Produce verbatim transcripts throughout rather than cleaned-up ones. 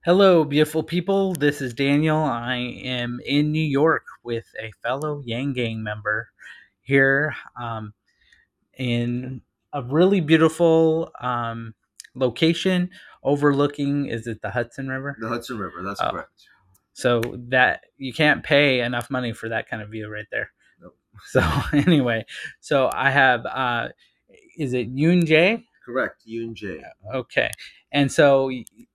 Hello, beautiful people. This is Daniel. I am in New York with a fellow Yang Gang member here um, in a really beautiful um, location overlooking, is it the Hudson River? The Hudson River, that's Oh, correct. so that you can't pay enough money for that kind of view right there. Nope. So, anyway, so I have, uh, is it Yoon Jae? Correct, Yoon Jae. Okay. And so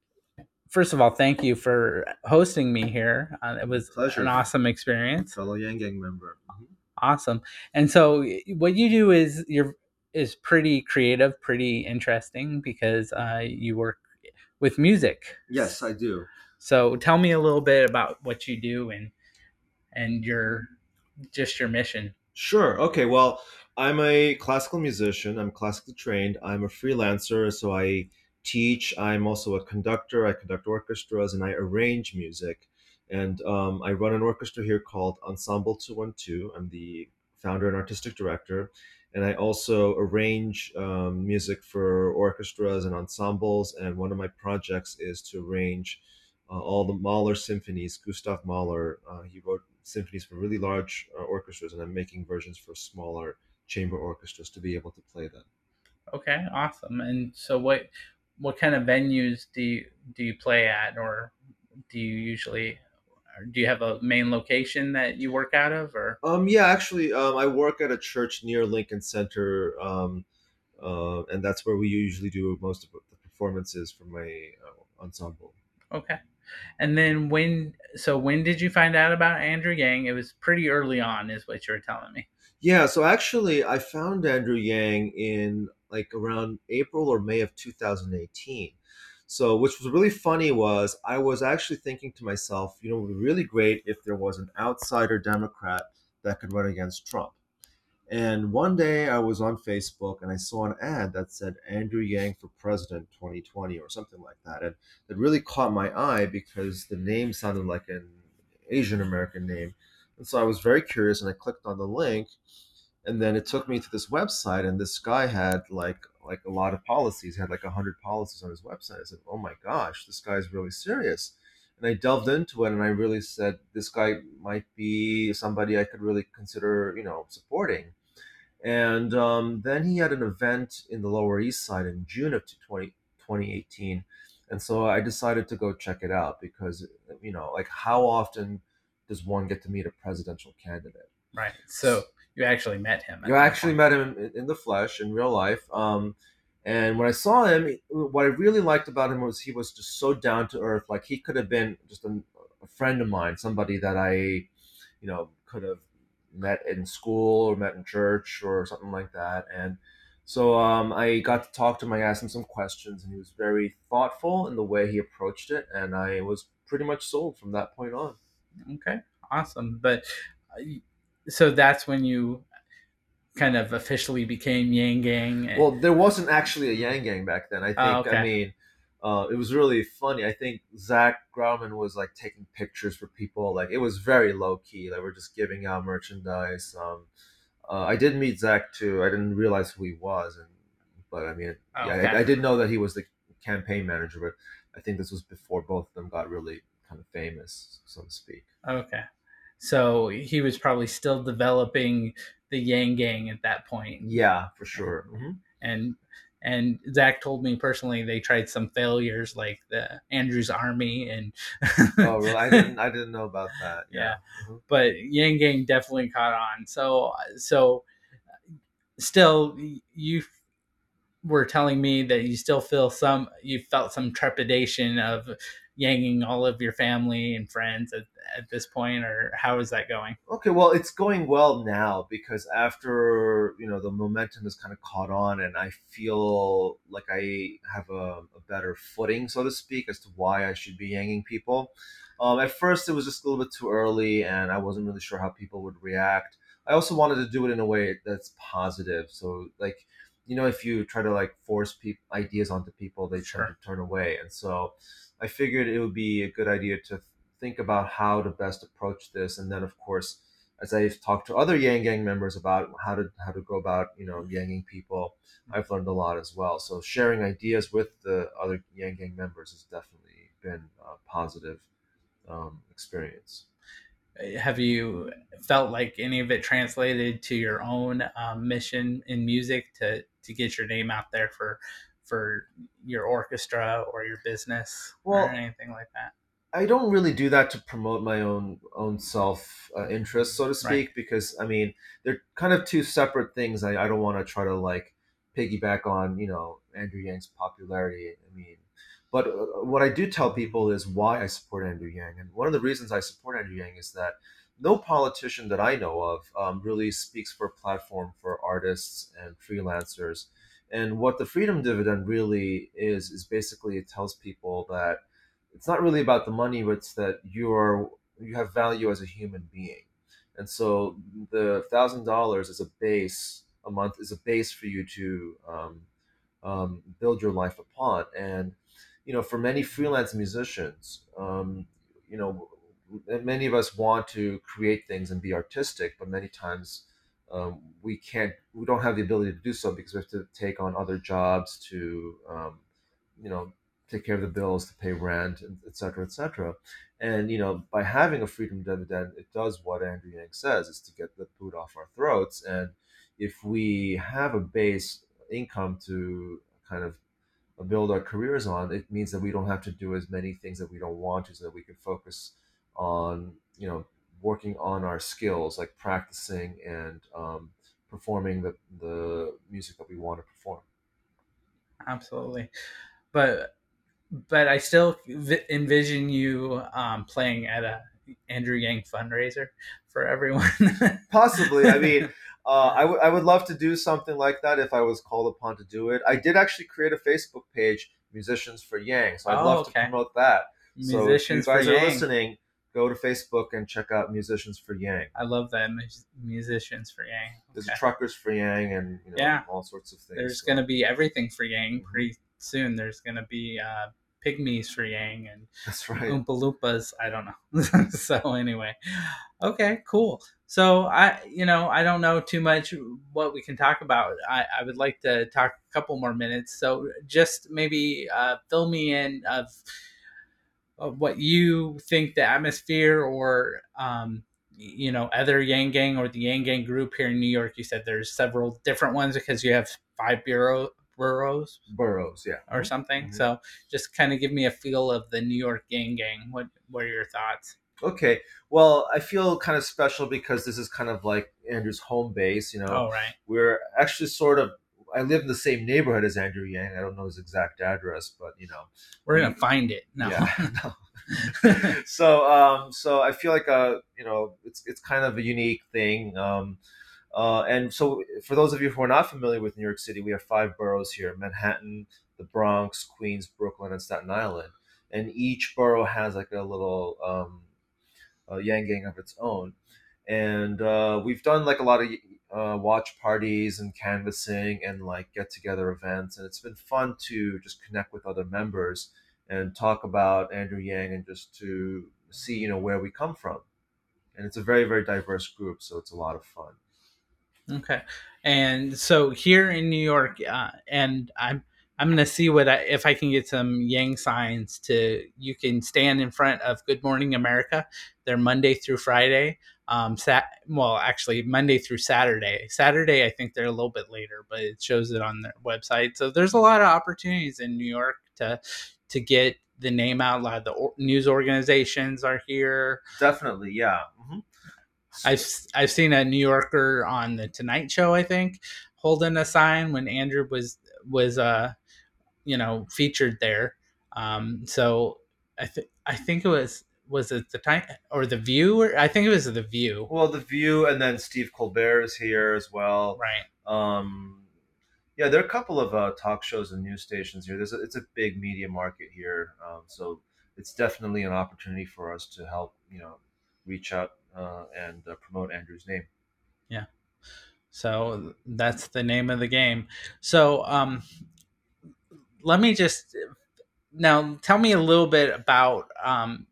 first of all, thank you for hosting me here. Uh, it My was an pleasure, awesome experience. fellow Yang Gang member. Mhm. Awesome. And so what you do is you're is pretty creative, pretty interesting because uh, you work with music. Yes, I do. So tell me a little bit about what you do and and your just your mission. Sure. Okay. Well, I'm a classical musician. I'm classically trained. I'm a freelancer, so I teach. I'm also a conductor. I conduct orchestras and I arrange music. And um, I run an orchestra here called Ensemble two one two. I'm the founder and artistic director. And I also arrange um, music for orchestras and ensembles. And one of my projects is to arrange uh, all the Mahler symphonies. Gustav Mahler, uh, he wrote symphonies for really large uh, orchestras, and I'm making versions for smaller chamber orchestras to be able to play them. Okay, awesome. And so what what kind of venues do you do you play at, or do you usually or do you have a main location that you work out of, or Um, yeah, actually, um, I work at a church near Lincoln Center, um, uh, and that's where we usually do most of the performances for my uh, ensemble. okay. And then when so when did you find out about Andrew Yang? It was pretty early on is what you were telling me. Yeah, so actually, I found Andrew Yang in like around April or May of two thousand eighteen. So, which was really funny was I was actually thinking to myself, you know, it would be really great if there was an outsider Democrat that could run against Trump. And one day I was on Facebook and I saw an ad that said Andrew Yang for president twenty twenty or something like that. And it really caught my eye because the name sounded like an Asian American name. And so I was very curious and I clicked on the link, and then it took me to this website, and this guy had like like a lot of policies. He had like a hundred policies on his website. I said, oh my gosh, this guy's really serious. And I delved into it and I really said this guy might be somebody I could really consider, you know, supporting. And um, then he had an event in the Lower East Side in June of twenty twenty eighteen. And so I decided to go check it out because, you know, like how often does one get to meet a presidential candidate? Right. So you actually met him You at that actually point. met him in, in the flesh in real life. Um, and when I saw him, what I really liked about him was he was just so down to earth. Like he could have been just a, a friend of mine, somebody that I, you know, could have met in school or met in church or something like that. And so um, I got to talk to him. I asked him some questions, and he was very thoughtful in the way he approached it. And I was pretty much sold from that point on. Okay. Awesome. But uh, so that's when you kind of officially became Yang Gang. eh, Well, there wasn't actually a Yang Gang back then. I Oh, think, I okay. mean, uh, it was really funny. I think Zach Grauman was like taking pictures for people. Like it was very low key. They were just giving out merchandise. Um, uh, I did meet Zach too. I didn't realize who he was, and but I mean, yeah, Okay. I, I did know that he was the campaign manager. But I think this was before both of them got really kind of famous, so to speak. Okay. So he was probably still developing the Yang Gang at that point. Yeah, for sure. Hmm. And and Zach told me personally they tried some failures like the Andrews Army and Oh, really? I didn't. I didn't know about that. Yeah. yeah, Mhm. but Yang Gang definitely caught on. So so still you were telling me that you still feel some you felt some trepidation of yanging all of your family and friends at, at this point, or how is that going? Okay, well, it's going well now because after, you know, the momentum has kind of caught on and I feel like I have a, a better footing, so to speak, as to why I should be hanging people. Um, at first, it was just a little bit too early and I wasn't really sure how people would react. I also wanted to do it in a way that's positive. So, like, you know, if you try to like force peop ideas onto people, they tend to Sure. turn away. And so I figured it would be a good idea to think about how to best approach this. And then, of course, as I've talked to other Yang Gang members about how to how to go about, you know, Yanging people, I've learned a lot as well. So sharing ideas with the other Yang Gang members is definitely been a positive um, experience. Have you felt like any of it translated to your own um, mission in music to to get your name out there for for your orchestra or your business or Well, anything like that? I don't really do that to promote my own own self uh, interest, so to Right. speak, because I mean they're kind of two separate things. I, I don't want to try to like piggyback on you know Andrew Yang's popularity. I mean, but uh, what I do tell people is why I support Andrew Yang, and one of the reasons I support Andrew Yang is that no politician that I know of um, really speaks for a platform for artists and freelancers. And what the freedom dividend really is is basically it tells people that it's not really about the money, but it's that you're you have value as a human being. And so the thousand dollars is a base a month is a base for you to um, um, build your life upon. And you know, for many freelance musicians, um, you know, many of us want to create things and be artistic, but many times um, we can't. We don't have the ability to do so because we have to take on other jobs to, um, you know, take care of the bills, to pay rent, et cetera, et cetera. And you know, by having a freedom dividend, it does what Andrew Yang says: is to get the food off our throats. And if we have a base income to kind of build our careers on, it means that we don't have to do as many things that we don't want to, so that we can focus on, you know, working on our skills, like practicing and um, performing the, the music that we want to perform. Absolutely. But but I still vi- envision you um, playing at a Andrew Yang fundraiser for everyone. Possibly. I mean, uh, I would I would love to do something like that if I was called upon to do it. I did actually create a Facebook page, Musicians for Yang, so I'd Oh, love to okay. promote that. So if you Musicians for guys are Yang. listening, go to Facebook and check out Musicians for Yang. I love that. Mus- Musicians for Yang. There's a Okay. truckers for Yang, and you know Yeah. all sorts of things. There's going So to be everything for Yang mhm, pretty soon. There's going to be uh, pygmies for Yang and that's right. Oompa Loompas. I don't know. So anyway, okay, cool. So I, you know, I don't know too much what we can talk about. I, I would like to talk a couple more minutes. So just maybe uh, fill me in of, of what you think the atmosphere or um, you know other Yang Gang or the Yang Gang group here in New York. You said there's several different ones because you have five bureau boroughs Burroughs, yeah. or Mhm, something. mhm. So just kind of give me a feel of the New York Gang Gang. What what are your thoughts? Okay. Well, I feel kind of special because this is kind of like Andrew's home base. You know, Oh right, we're actually sort of. I live in the same neighborhood as Andrew Yang. I don't know his exact address, but you know, we're gonna we. find it. No. Yeah. No. So, um, so I feel like uh, you know, it's it's kind of a unique thing. Um, uh, and so, for those of you who are not familiar with New York City, we have five boroughs here: Manhattan, the Bronx, Queens, Brooklyn, and Staten Island. And each borough has like a little um, uh, Yang Gang of its own. And uh, we've done like a lot of uh, watch parties and canvassing and like get together events. And it's been fun to just connect with other members and talk about Andrew Yang and just to see, you know, where we come from. And it's a very, very diverse group. So it's a lot of fun. Okay. And so here in New York, uh, and I'm I'm gonna see what I, if I can get some Yang signs to you can stand in front of Good Morning America. They're Monday through Friday. Um, sat well, actually Monday through Saturday. Saturday, I think they're a little bit later, but it shows it on their website. So there's a lot of opportunities in New York to to get the name out. A lot of the or- news organizations are here. Definitely. Yeah. Hmm. I've I've seen a New Yorker on the Tonight Show, I think, holding a sign when Andrew was was uh you know featured there. Um, so I think I think it was was it the time or the View or I think it was the View, Well, The View, and then Steve Colbert is here as well. right? Um, yeah, there are a couple of uh, talk shows and news stations here. There's a, it's a big media market here, um, so it's definitely an opportunity for us to help, you know, reach out uh, and uh, promote Andrew's name. Yeah. So that's the name of the game. So um, let me just now tell me a little bit about um,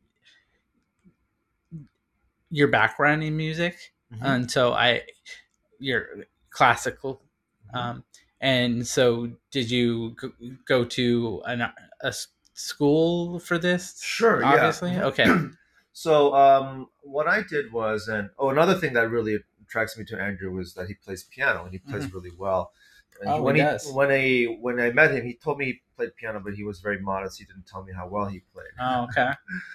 your background in music. Hmm. And so I your classical. Hmm. Um, and so, did you go to an, a school for this? Sure, yeah. Obviously. Okay. So um, what I did was, and oh, another thing that really attracts me to Andrew was that he plays piano and he plays Hmm. really well. And he, Oh, he when he does. when I when I met him, he told me he played piano, but he was very modest. He didn't tell me how well he played. Oh, okay.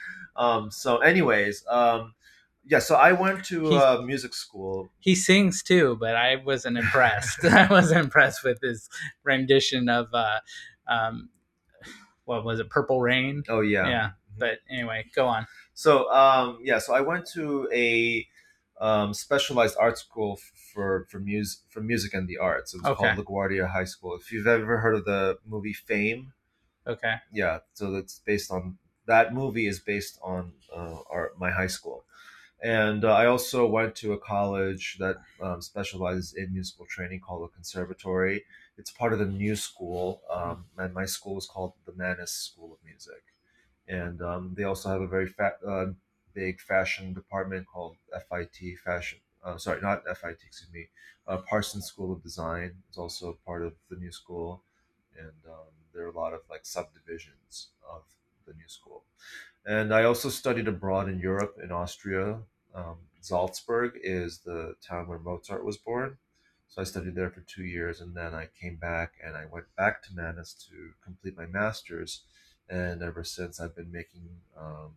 Um, so, anyways, um, yeah. So I went to He uh, music school. he sings too, but I wasn't impressed. I wasn't impressed with his rendition of uh, um, what was it, Purple Rain? Oh yeah. Yeah. Mhm. But anyway, go on. So um, yeah. So I went to a um, specialized art school f- for for music for music and the arts. It was called Okay. LaGuardia High School. If you've ever heard of the movie Fame, Okay. yeah. So that's based on that movie is based on uh, our my high school. And uh, I also went to a college that um, specializes in musical training called a conservatory. It's part of the new school, um, and my school is called the Mannes School of Music. And um, they also have a very fa- uh, big fashion department called F I T Fashion. Uh, sorry, not F I T. Excuse me. Uh, Parsons School of Design is also part of the new school, and um, there are a lot of like subdivisions of the new school. And I also studied abroad in Europe, in Austria. Um, Salzburg is the town where Mozart was born. So I studied there for two years, and then I came back and I went back to Manus to complete my master's. And ever since, I've been making um,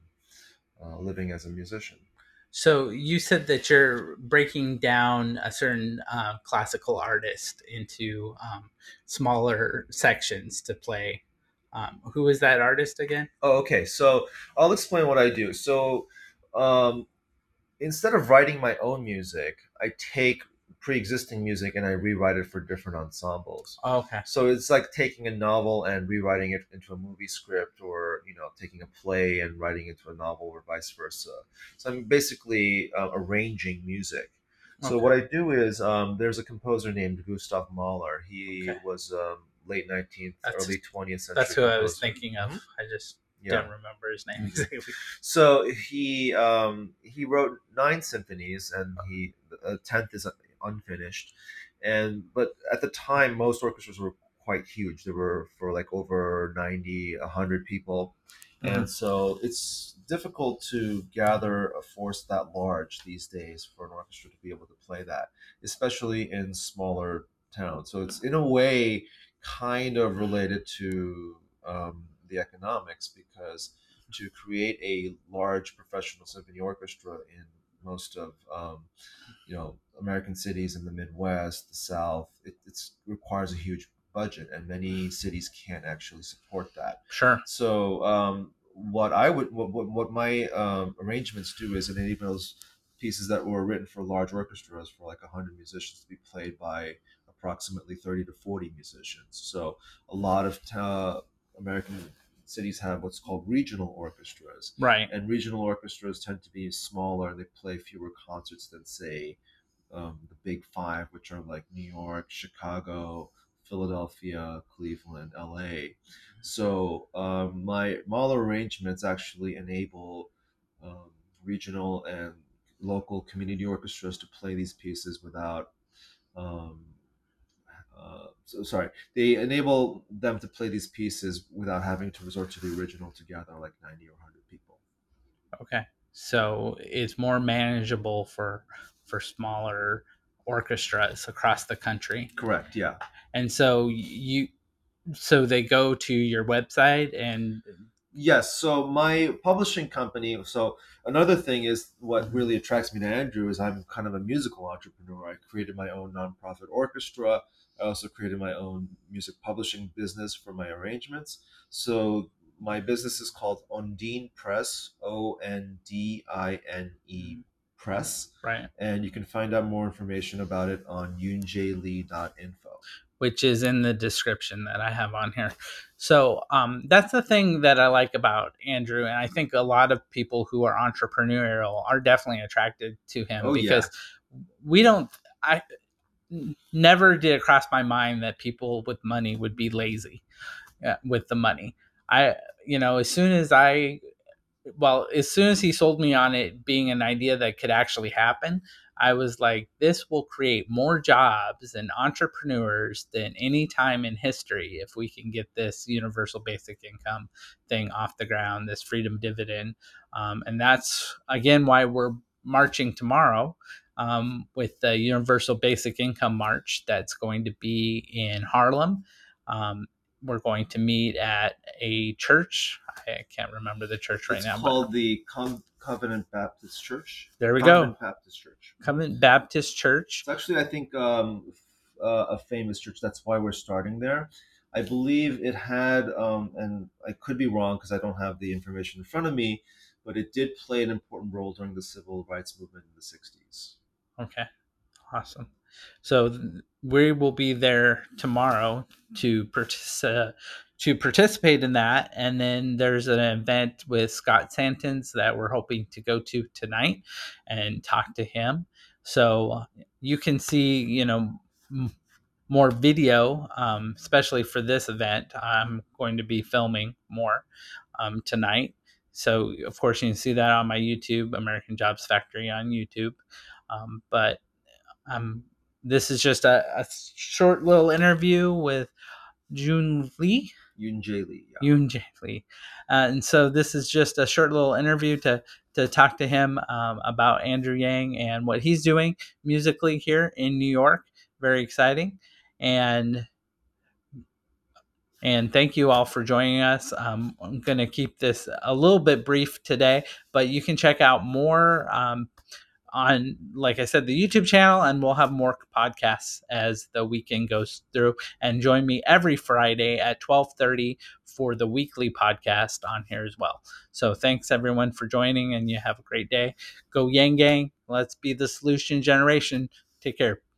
a living as a musician. So you said that you're breaking down a certain uh, classical artist into um, smaller sections to play. Um, who is that artist again? Oh, okay. So I'll explain what I do. So um, instead of writing my own music, I take pre-existing music and I rewrite it for different ensembles. Oh, okay. So it's like taking a novel and rewriting it into a movie script, or you know, taking a play and writing it into a novel, or vice versa. So I'm basically uh, arranging music. So Okay. what I do is, um, there's a composer named Gustav Mahler. He Okay. was um, late nineteenth, That's early twentieth that's century who I was composer. thinking of. Mhm. I just Yeah. don't remember his name Mhm. exactly. So he um, he wrote nine symphonies, and he a tenth is unfinished. And but at the time, most orchestras were quite huge. They were for like over ninety, a hundred people, Mhm. and so it's difficult to gather a force that large these days for an orchestra to be able to play that, especially in smaller towns. So it's in a way kind of related to um, the economics, because to create a large professional symphony orchestra in most of um, you know American cities in the Midwest, the South, it it's, requires a huge budget, and many cities can't actually support that. Sure. So um, what I would what, what, what my um, arrangements do is enable those pieces that were written for large orchestras for like one hundred musicians to be played by approximately thirty to forty musicians. So a lot of uh, American cities have what's called regional orchestras, Right. and regional orchestras tend to be smaller and they play fewer concerts than, say, um, the big five, which are like New York, Chicago, Philadelphia, Cleveland, L A. So um, my Mahler arrangements actually enable um, regional and local community orchestras to play these pieces without um, uh, so sorry, they enable them to play these pieces without having to resort to the original to gather like ninety or one hundred people. Okay. So it's more manageable for for smaller orchestras across the country. Correct, yeah. And so you so they go to your website and Yes, so my publishing company, so another thing is what really attracts me to Andrew is I'm kind of a musical entrepreneur. I created my own nonprofit orchestra. I also created my own music publishing business for my arrangements. So my business is called Ondine Press, O N D I N E Press, right, and you can find out more information about it on yunjaylee dot info. which is in the description that I have on here. So um, that's the thing that I like about Andrew, and I think a lot of people who are entrepreneurial are definitely attracted to him Oh yeah. because we don't. I never did it cross my mind that people with money would be lazy uh, with the money. I, you know, as soon as I, well, as soon as he sold me on it being an idea that could actually happen, I was like, this will create more jobs and entrepreneurs than any time in history if we can get this universal basic income thing off the ground, this freedom dividend. Um, and that's, again, why we're marching tomorrow um, with the Universal Basic Income March that's going to be in Harlem. Um, we're going to meet at a church. I can't remember the church right It's now, called but the Com- Covenant Baptist Church. there we Covenant go. Baptist Church. Covenant Baptist Church. It's actually, I think, um, uh, a famous church. That's why we're starting there. I believe it had, um, and I could be wrong because I don't have the information in front of me, but it did play an important role during the civil rights movement in the sixties. Okay, awesome. So we will be there tomorrow to partic- uh, to participate in that, and then there's an event with Scott Santens that we're hoping to go to tonight and talk to him. So you can see, you know, m- more video, um, especially for this event. I'm going to be filming more um, tonight. So, of course, you can see that on my YouTube, American Jobs Factory on YouTube. Um, but um, this is just a, a short little interview with June Lee. Yoon Jae Lee, yeah. Yoon Jae Lee. Uh, and so this is just a short little interview to to talk to him um, about Andrew Yang and what he's doing musically here in New York. Very exciting. And and thank you all for joining us. Um, I'm going to keep this a little bit brief today, but you can check out more um, on, like I said, the YouTube channel, and we'll have more podcasts as the weekend goes through. And join me every Friday at twelve thirty for the weekly podcast on here as well. So thanks everyone for joining, and you have a great day. Go Yang Gang. Let's be the solution generation. Take care.